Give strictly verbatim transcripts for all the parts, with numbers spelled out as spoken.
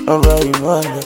ọ̀rọ̀ ìmọ̀lẹ̀.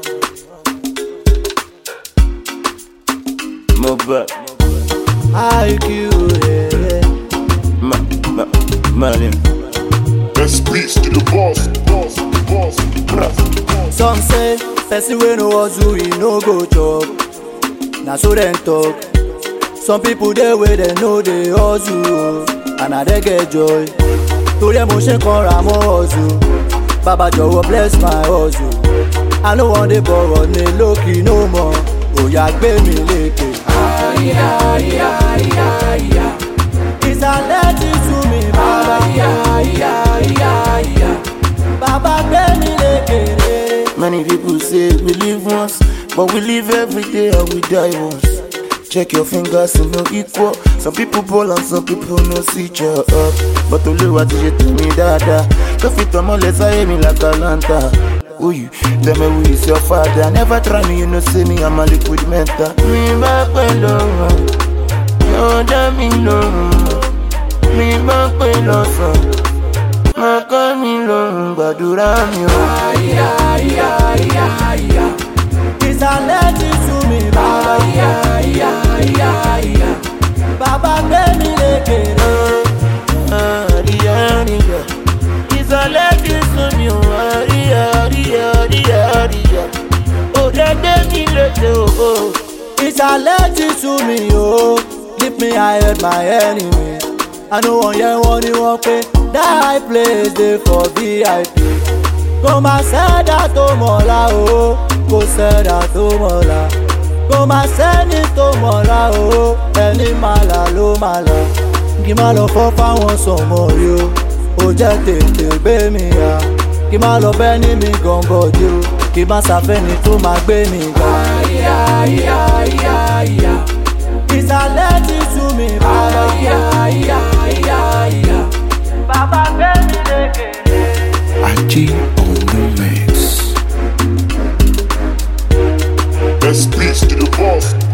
Mo bá I Q, yeah. ma ma Malin. Best peace to the boss, boss, boss, boss, boss. Some say, person wey no hustle, he no go chop. Na so dem talk. Some people dey wey dem no dey hustle, and na dey get joy. Torí ẹ mo ṣe kanra mọ́ hustle. Baba jọ̀wọ́ bless my hustle. I no wan dey borrow ní lókì no more. Oya gbé mi lékè. Àyà àyà àyà àyà. Ìsàlẹ̀ to me, Baba. Àyà àyà àyà àyà. Baba gbé mi lékè. Many people say we live once, but we live every day and we die once. Check your fingers, you no equal. Some people ball and some people no see your up. But Oluwa ti ṣe tèmi dáadáa. Tó fi tọmọ lẹ́sàáyé mi like Atlanta. Who you? Tell me who is your father. Never try me, you know say me I'm a liquid mental. Mi bá pẹ́ lọ́rùn, yóò dá mi lọ́rùn. Mi bá pẹ́ lọ́sàn, máa kọ́ mi lọ́rùn, gbàdúrà mi o. Àyà àyà àyà àyà. Ìsàlẹ̀ to me, Baba. Àyà àyà àyà àyà. Baba gbé mi lékè. Àríyá àríyá, ìsàlẹ̀ to me o. Àríyá àríyá àríyá àríyá, ó dẹ́ gbé mi lékè o. Ìsàlẹ̀ to me, oh. Leave me hide my enemy. I no wan hear wọ́n ní wọ́n pé that high place dey for V I P. Kò má sẹ́dá tó mọ̀lá o, kò sẹ́dá tó mọ̀lá. Kò má sẹ́ni tó mọ̀lá o, ẹni máa là ló máa là. Kí má lọ fọ́ fáwọn sọ̀mọ́ rí o, ó jẹ́ tètè gbé mi yá. Kí má lọ bẹ́ ní mi gànbọ̀dé o, kí má ṣàfẹ́ni tó máa gbé mi ga. Àyà àyà àyà àyà. Ìsàlẹ̀ to me, Baba. Àyà àyà àyà àyà. Baba gbé mi lékè. Aji on the mix. Best peace to the boss,